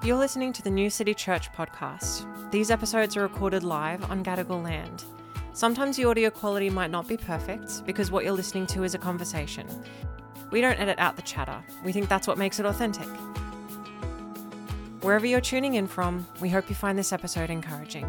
You're listening to the New City Church podcast. These episodes are recorded live on Gadigal land. Sometimes the audio quality might not be perfect because what you're listening to is a conversation. We don't edit out the chatter. We think that's what makes it authentic. Wherever you're tuning in from, we hope you find this episode encouraging.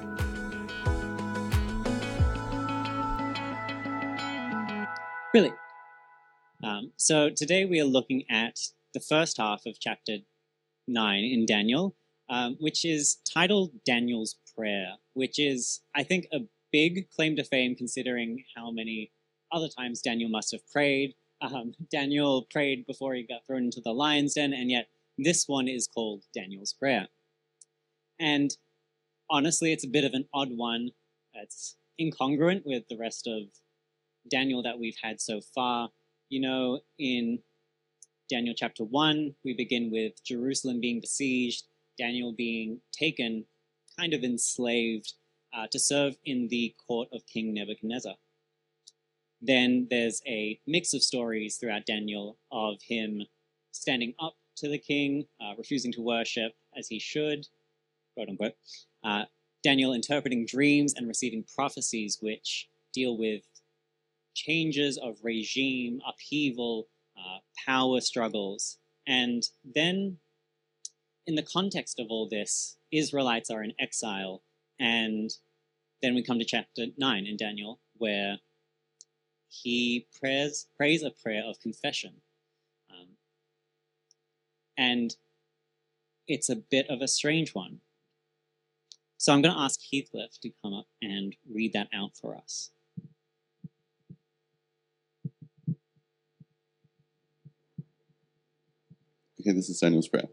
Really? So today we are looking at the first half of chapter 9 in Daniel, which is titled Daniel's Prayer, which is, I think, a big claim to fame considering how many other times Daniel must have prayed. Daniel prayed before he got thrown into the lion's den, and yet this one is called Daniel's Prayer. And honestly, it's a bit of an odd one. It's incongruent with the rest of Daniel that we've had so far. You know, in Daniel chapter 1, we begin with Jerusalem being besieged, Daniel being taken, kind of enslaved, to serve in the court of King Nebuchadnezzar. Then there's a mix of stories throughout Daniel of him standing up to the king, refusing to worship as he should, quote unquote. Daniel interpreting dreams and receiving prophecies which deal with changes of regime, upheaval, power struggles. And then, in the context of all this, Israelites are in exile. And then we come to chapter 9 in Daniel, where he prays a prayer of confession. And it's a bit of a strange one. So I'm going to ask Heathcliff to come up and read that out for us. Okay, this is Daniel's prayer.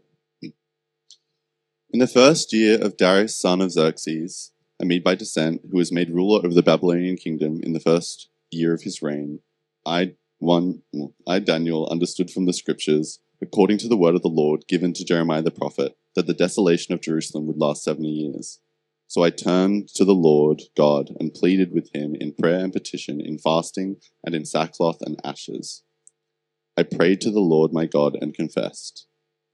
In the first year of Darius, son of Xerxes, a Mede by descent, who was made ruler over the Babylonian kingdom in the first year of his reign, I, Daniel, understood from the scriptures, according to the word of the Lord given to Jeremiah the prophet, that the desolation of Jerusalem would last 70 years. So I turned to the Lord God and pleaded with him in prayer and petition, in fasting and in sackcloth and ashes. I prayed to the Lord my God and confessed,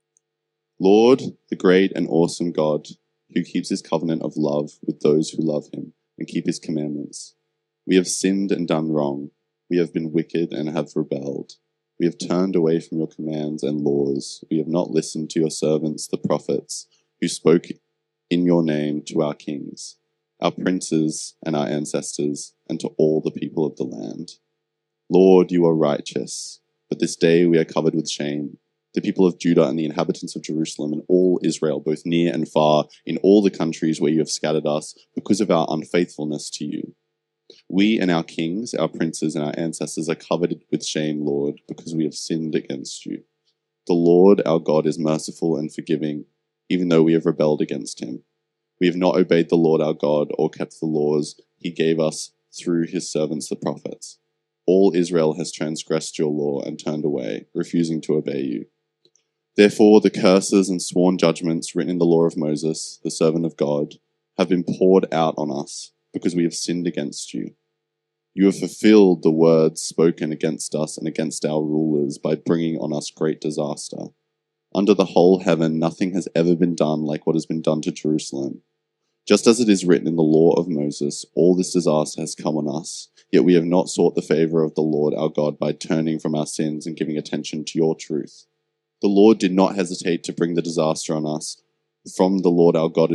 Lord, the great and awesome God, who keeps his covenant of love with those who love him and keep his commandments. We have sinned and done wrong. We have been wicked and have rebelled. We have turned away from your commands and laws. We have not listened to your servants, the prophets, who spoke in your name to our kings, our princes and our ancestors, and to all the people of the land. Lord, you are righteous. But this day we are covered with shame, the people of Judah and the inhabitants of Jerusalem and all Israel, both near and far, in all the countries where you have scattered us, because of our unfaithfulness to you. We and our kings, our princes and our ancestors are covered with shame, Lord, because we have sinned against you. The Lord our God is merciful and forgiving, even though we have rebelled against him. We have not obeyed the Lord our God or kept the laws he gave us through his servants the prophets. All Israel has transgressed your law and turned away, refusing to obey you. Therefore, the curses and sworn judgments written in the law of Moses, the servant of God, have been poured out on us because we have sinned against you. You have fulfilled the words spoken against us and against our rulers by bringing on us great disaster. Under the whole heaven, nothing has ever been done like what has been done to Jerusalem. Just as it is written in the law of Moses, all this disaster has come on us, yet we have not sought the favor of the Lord our God by turning from our sins and giving attention to your truth. The Lord did not hesitate to bring the disaster on us, for the Lord our God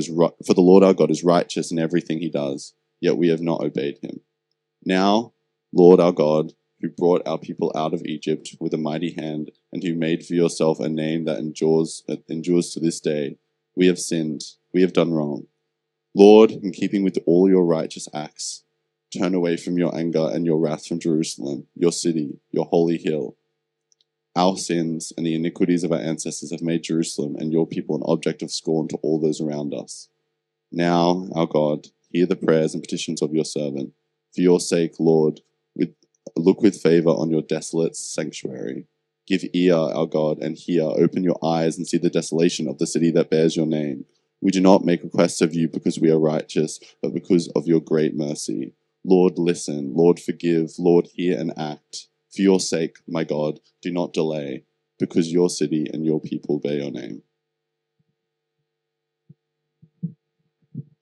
is righteous in everything he does, yet we have not obeyed him. Now, Lord our God, who brought our people out of Egypt with a mighty hand, and who made for yourself a name that endures to this day, we have sinned, we have done wrong. Lord, in keeping with all your righteous acts, turn away from your anger and your wrath from Jerusalem, your city, your holy hill. Our sins and the iniquities of our ancestors have made Jerusalem and your people an object of scorn to all those around us. Now, our God, hear the prayers and petitions of your servant. For your sake, Lord, look with favor on your desolate sanctuary. Give ear, our God, and hear. Open your eyes and see the desolation of the city that bears your name. We do not make requests of you because we are righteous, but because of your great mercy. Lord, listen. Lord, forgive. Lord, hear and act. For your sake, my God, do not delay, because your city and your people bear your name.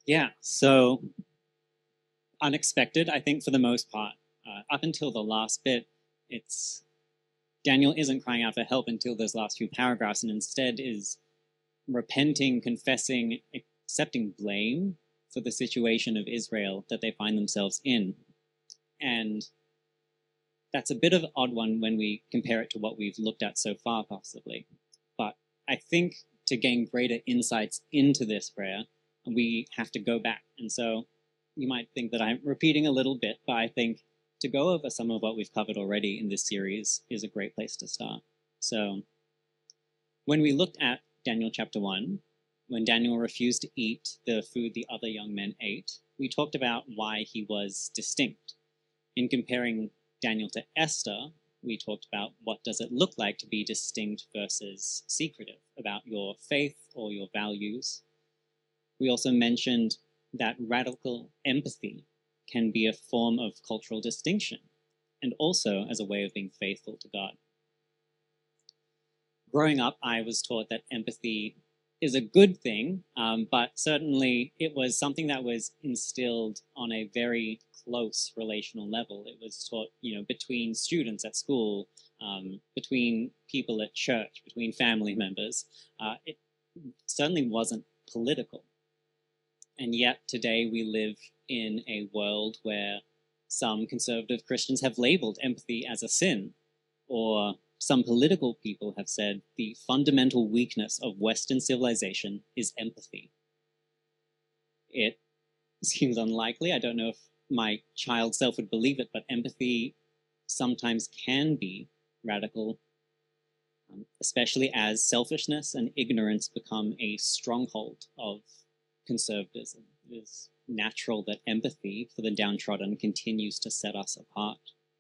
Yeah, so unexpected, I think, for the most part. Up until the last bit, it's Daniel isn't crying out for help until those last few paragraphs, and instead is repenting, confessing, accepting blame for the situation of Israel that they find themselves in. And that's a bit of an odd one when we compare it to what we've looked at so far, possibly. But I think to gain greater insights into this prayer, we have to go back. And so you might think that I'm repeating a little bit, but I think to go over some of what we've covered already in this series is a great place to start. So when we looked at Daniel chapter 1, when Daniel refused to eat the food the other young men ate, we talked about why he was distinct. In comparing Daniel to Esther, we talked about what does it look like to be distinct versus secretive about your faith or your values. We also mentioned that radical empathy can be a form of cultural distinction and also as a way of being faithful to God. Growing up, I was taught that empathy is a good thing, but certainly it was something that was instilled on a very close relational level. It was taught, between students at school, between people at church, between family members. It certainly wasn't political. And yet today we live in a world where some conservative Christians have labeled empathy as a sin, or some political people have said the fundamental weakness of Western civilization is empathy. It seems unlikely. I don't know if my child self would believe it, but empathy sometimes can be radical, especially as selfishness and ignorance become a stronghold of conservatism. It is natural that empathy for the downtrodden continues to set us apart.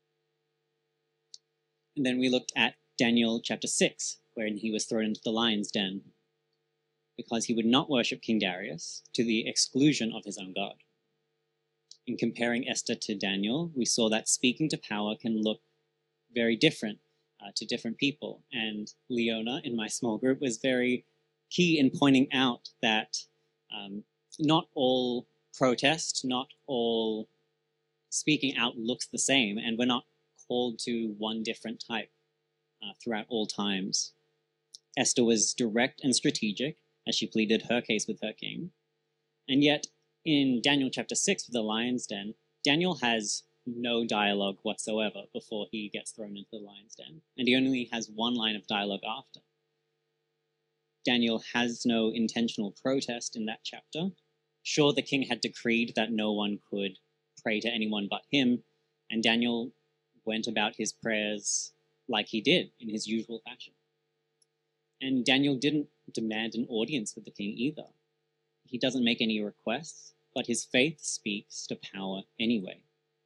And then we looked at Daniel chapter 6, wherein he was thrown into the lion's den because he would not worship King Darius to the exclusion of his own God. In comparing Esther to Daniel, we saw that speaking to power can look very different to different people. And Leona, in my small group, was very key in pointing out that not all protest, not all speaking out looks the same, and we're not called to one different type throughout all times. Esther was direct and strategic as she pleaded her case with her king. And yet, in Daniel chapter 6 of the lion's den, Daniel has no dialogue whatsoever before he gets thrown into the lion's den, and he only has one line of dialogue after. Daniel has no intentional protest in that chapter. Sure, the king had decreed that no one could pray to anyone but him, and Daniel went about his prayers like he did in his usual fashion. And Daniel didn't demand an audience with the king either. He doesn't make any requests, but his faith speaks to power anyway.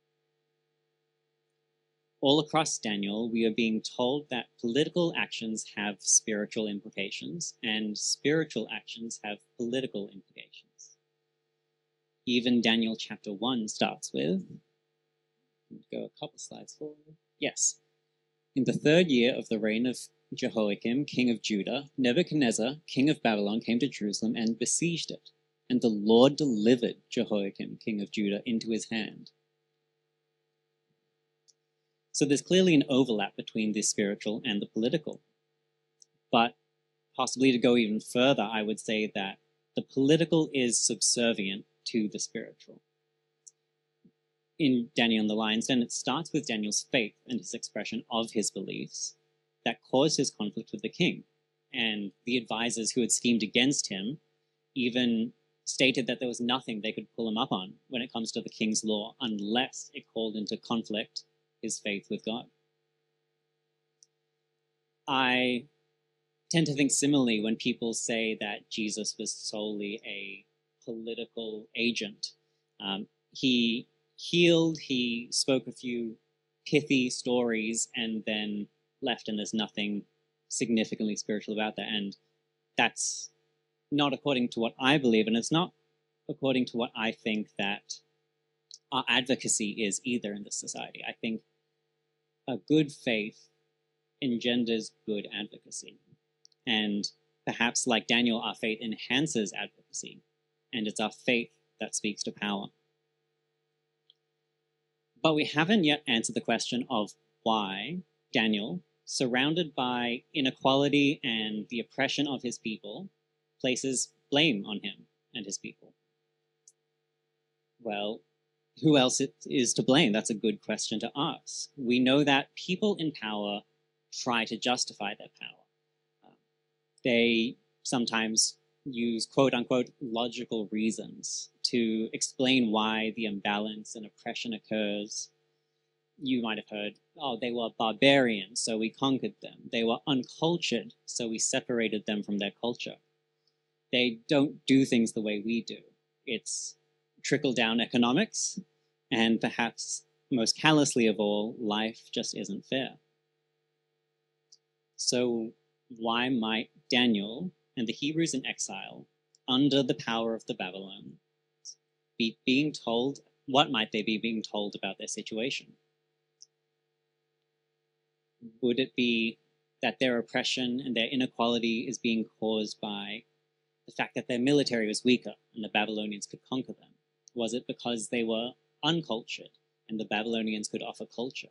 All across Daniel, we are being told that political actions have spiritual implications, and spiritual actions have political implications. Even Daniel chapter 1 starts with, go a couple slides forward. Yes. In the 3rd year of the reign of Jehoiakim, king of Judah, Nebuchadnezzar, king of Babylon, came to Jerusalem and besieged it. And the Lord delivered Jehoiakim, king of Judah, into his hand. So there's clearly an overlap between the spiritual and the political. But possibly to go even further, I would say that the political is subservient to the spiritual. In Daniel and the Lion's Den, it starts with Daniel's faith and his expression of his beliefs that caused his conflict with the king. And the advisors who had schemed against him even stated that there was nothing they could pull him up on when it comes to the king's law unless it called into conflict his faith with God. I tend to think similarly when people say that Jesus was solely a political agent. He healed, he spoke a few pithy stories, and then left, and there's nothing significantly spiritual about that. And that's not according to what I believe, and it's not according to what I think that our advocacy is either in this society. I think a good faith engenders good advocacy. And perhaps like Daniel, our faith enhances advocacy. And it's our faith that speaks to power. But we haven't yet answered the question of why Daniel, surrounded by inequality and the oppression of his people, places blame on him and his people. Well, who else is to blame? That's a good question to ask. We know that people in power try to justify their power. They sometimes use quote-unquote logical reasons to explain why the imbalance and oppression occurs. You might have heard, oh, they were barbarians, so we conquered them. They were uncultured, so we separated them from their culture. They don't do things the way we do. It's trickle-down economics, and perhaps most callously of all, life just isn't fair. So why might Daniel and the Hebrews in exile, under the power of the Babylonians, be being told, what might they be being told about their situation? Would it be that their oppression and their inequality is being caused by the fact that their military was weaker and the Babylonians could conquer them? Was it because they were uncultured and the Babylonians could offer culture?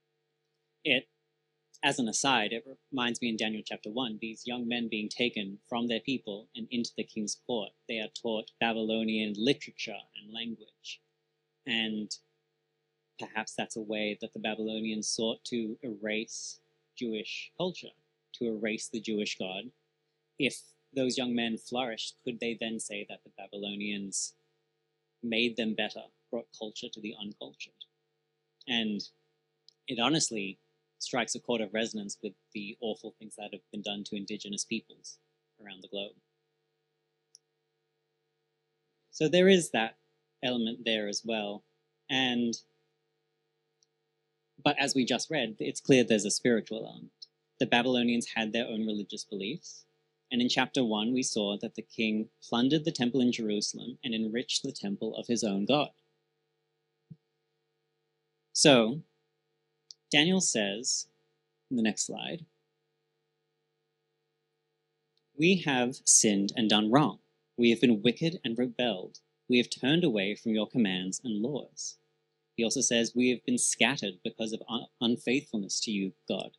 As an aside, it reminds me in Daniel chapter 1, these young men being taken from their people and into the king's court. They are taught Babylonian literature and language. And perhaps that's a way that the Babylonians sought to erase Jewish culture, to erase the Jewish God. If those young men flourished, could they then say that the Babylonians made them better, brought culture to the uncultured? And it honestly strikes a chord of resonance with the awful things that have been done to indigenous peoples around the globe. So there is that element there as well. But as we just read, it's clear there's a spiritual element. The Babylonians had their own religious beliefs. And in chapter 1, we saw that the king plundered the temple in Jerusalem and enriched the temple of his own God. So Daniel says, in the next slide, we have sinned and done wrong. We have been wicked and rebelled. We have turned away from your commands and laws. He also says, we have been scattered because of unfaithfulness to you, God.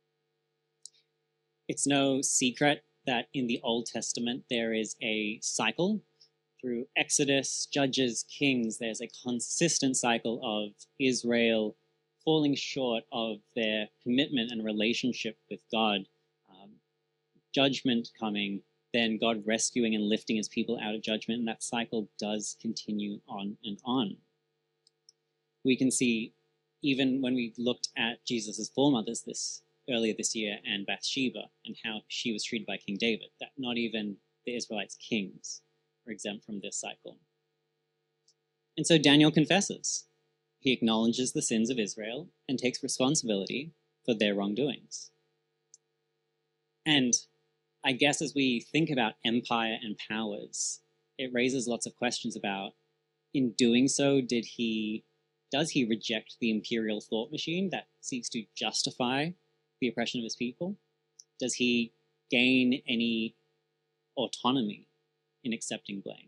It's no secret that in the Old Testament there is a cycle. Through Exodus, Judges, Kings, there's a consistent cycle of Israel falling short of their commitment and relationship with God, judgment coming, then God rescuing and lifting his people out of judgment, and that cycle does continue on and on. We can see, even when we looked at Jesus' foremothers earlier this year and Bathsheba and how she was treated by King David, that not even the Israelites' kings are exempt from this cycle. And so Daniel confesses. He acknowledges the sins of Israel and takes responsibility for their wrongdoings. And I guess as we think about empire and powers, it raises lots of questions about, in doing so, does he reject the imperial thought machine that seeks to justify the oppression of his people? Does he gain any autonomy in accepting blame?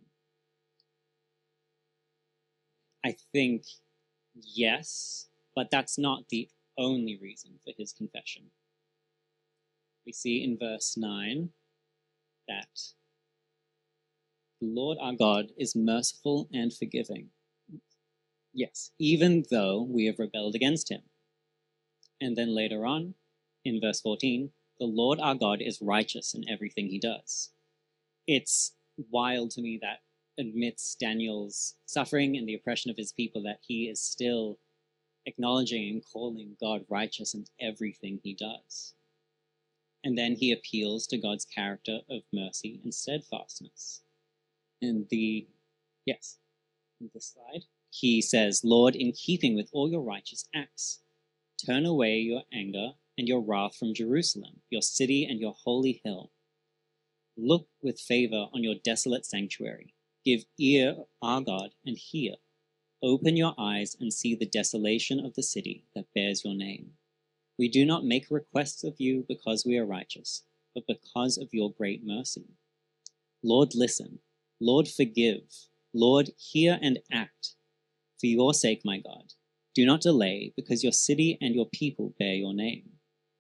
I think yes, but that's not the only reason for his confession. We see in verse 9 that the Lord our God is merciful and forgiving. Yes, even though we have rebelled against him. And then later on, in verse 14, the Lord our God is righteous in everything he does. It's wild to me that amidst Daniel's suffering and the oppression of his people, that he is still acknowledging and calling God righteous in everything he does. And then he appeals to God's character of mercy and steadfastness. In this slide, he says, Lord, in keeping with all your righteous acts, turn away your anger and your wrath from Jerusalem, your city and your holy hill. Look with favor on your desolate sanctuary. Give ear, our God, and hear. Open your eyes and see the desolation of the city that bears your name. We do not make requests of you because we are righteous, but because of your great mercy. Lord, listen. Lord, forgive. Lord, hear and act. For your sake, my God, do not delay, because your city and your people bear your name.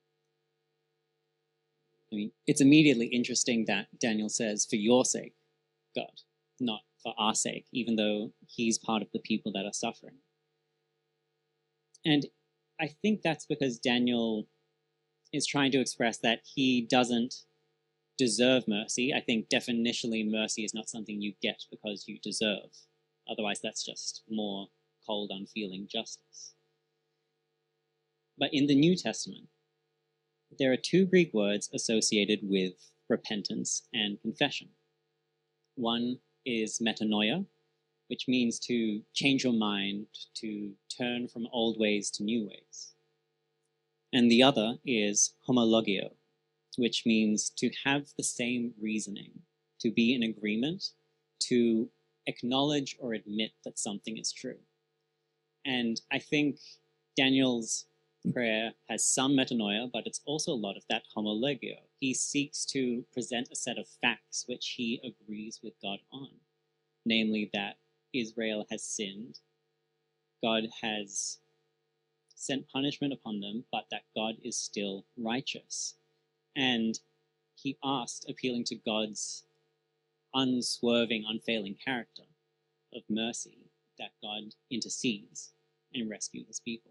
I mean, it's immediately interesting that Daniel says, for your sake, God, not for our sake, even though he's part of the people that are suffering. And I think that's because Daniel is trying to express that he doesn't deserve mercy. I think definitionally mercy is not something you get because you deserve. Otherwise, that's just more cold, unfeeling justice. But in the New Testament, there are two Greek words associated with repentance and confession. One is metanoia, which means to change your mind, to turn from old ways to new ways. And the other is homologio, which means to have the same reasoning, to be in agreement, to acknowledge or admit that something is true. And I think Daniel's prayer has some metanoia, but it's also a lot of that homologio. He seeks to present a set of facts which he agrees with God on, namely that Israel has sinned, God has sent punishment upon them, but that God is still righteous. And he asked, appealing to God's unswerving, unfailing character of mercy, that God intercedes and rescue his people.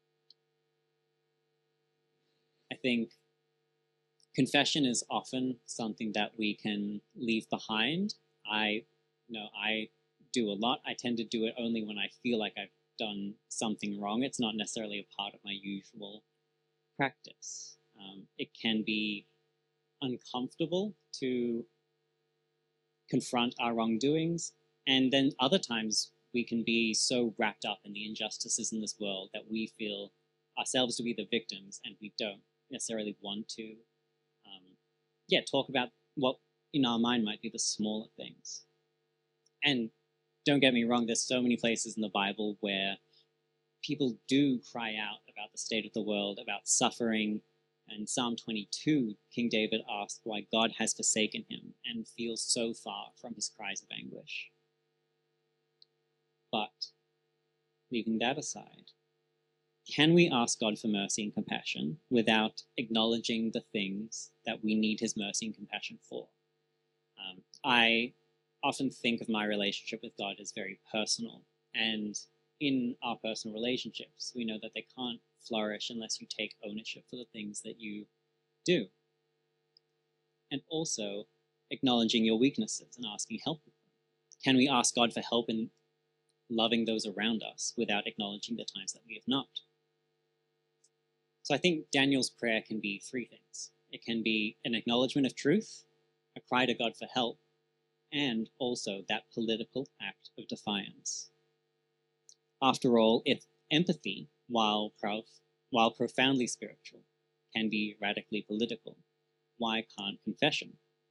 I think confession is often something that we can leave behind. I do a lot. I tend to do it only when I feel like I've done something wrong. It's not necessarily a part of my usual practice. It can be uncomfortable to confront our wrongdoings, and then other times we can be so wrapped up in the injustices in this world that we feel ourselves to be the victims, and we don't necessarily want to talk about what in our mind might be the smaller things. And don't get me wrong, there's so many places in the Bible where people do cry out about the state of the world, about suffering. And Psalm 22, King David asked why God has forsaken him and feels so far from his cries of anguish. But leaving that aside, can we ask God for mercy and compassion without acknowledging the things that we need his mercy and compassion for? I often think of my relationship with God as very personal, and in our personal relationships, we know that they can't flourish unless you take ownership for the things that you do. And also acknowledging your weaknesses and asking help with them. Can we ask God for help in loving those around us without acknowledging the times that we have not? So I think Daniel's prayer can be three things. It can be an acknowledgement of truth, a cry to God for help, and also that political act of defiance. After all, if empathy, while profoundly spiritual, can be radically political, why can't confession?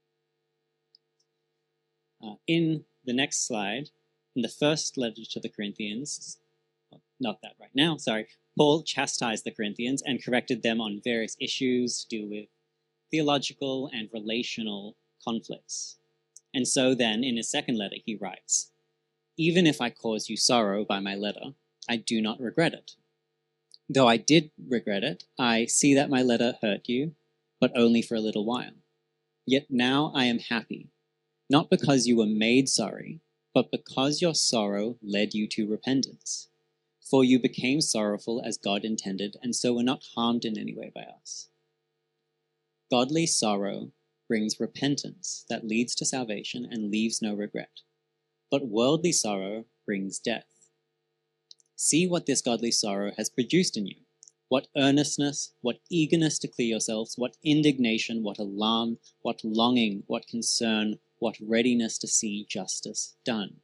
In the next slide, in the first letter to the Corinthians, not that right now, sorry, Paul chastised the Corinthians and corrected them on various issues to do with theological and relational conflicts. And so then, in his second letter, he writes, "Even if I cause you sorrow by my letter, I do not regret it. Though I did regret it, I see that my letter hurt you, but only for a little while. Yet now I am happy, not because you were made sorry, but because your sorrow led you to repentance. For you became sorrowful as God intended, and so were not harmed in any way by us. Godly sorrow brings repentance that leads to salvation and leaves no regret. But worldly sorrow brings death. See what this godly sorrow has produced in you. What earnestness, what eagerness to clear yourselves, what indignation, what alarm, what longing, what concern, what readiness to see justice done."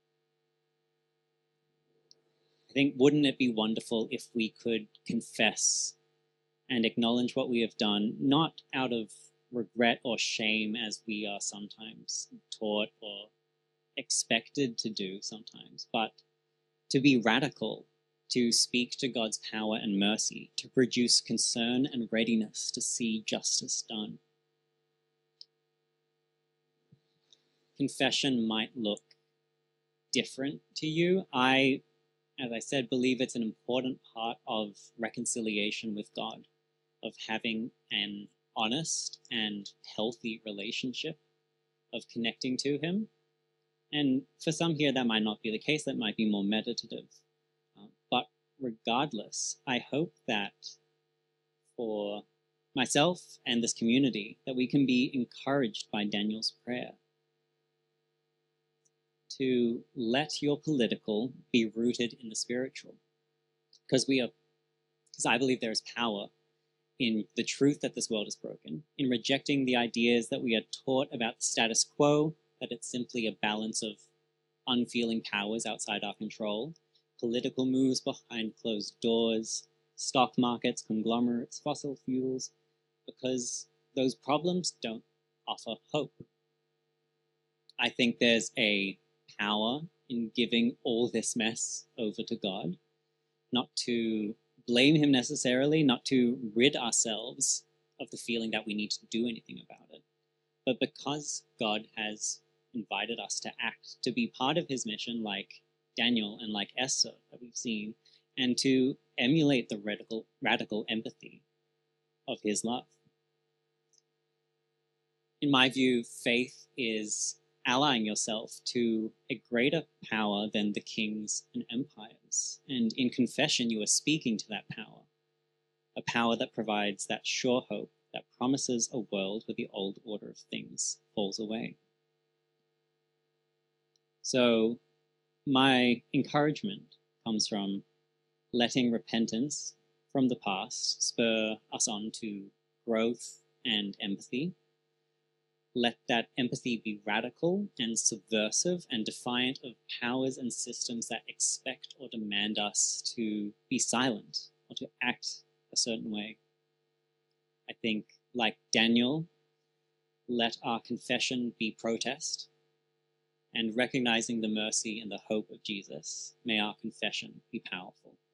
I think, wouldn't it be wonderful if we could confess and acknowledge what we have done, not out of regret or shame as we are sometimes taught or expected to do sometimes, but to be radical, to speak to God's power and mercy, to produce concern and readiness to see justice done. Confession might look different to you. I, as I said, believe it's an important part of reconciliation with God, of having an honest and healthy relationship, of connecting to Him. And for some here, that might not be the case. That might be more meditative. But regardless, I hope that for myself and this community, that we can be encouraged by Daniel's prayer to let your political be rooted in the spiritual. Because I believe there is power in the truth that this world is broken, in rejecting the ideas that we are taught about the status quo, that it's simply a balance of unfeeling powers outside our control, political moves behind closed doors, stock markets, conglomerates, fossil fuels, because those problems don't offer hope. I think there's a power in giving all this mess over to God, not to blame Him necessarily, not to rid ourselves of the feeling that we need to do anything about it, but because God has invited us to act, to be part of His mission, like Daniel and like Esther that we've seen, and to emulate the radical empathy of His love. In my view, faith is allying yourself to a greater power than the kings and empires. And in confession, you are speaking to that power, a power that provides that sure hope that promises a world where the old order of things falls away. So my encouragement comes from letting repentance from the past spur us on to growth and empathy. Let that empathy be radical and subversive and defiant of powers and systems that expect or demand us to be silent or to act a certain way. I think, like Daniel, let our confession be protest, and recognizing the mercy and the hope of Jesus, may our confession be powerful.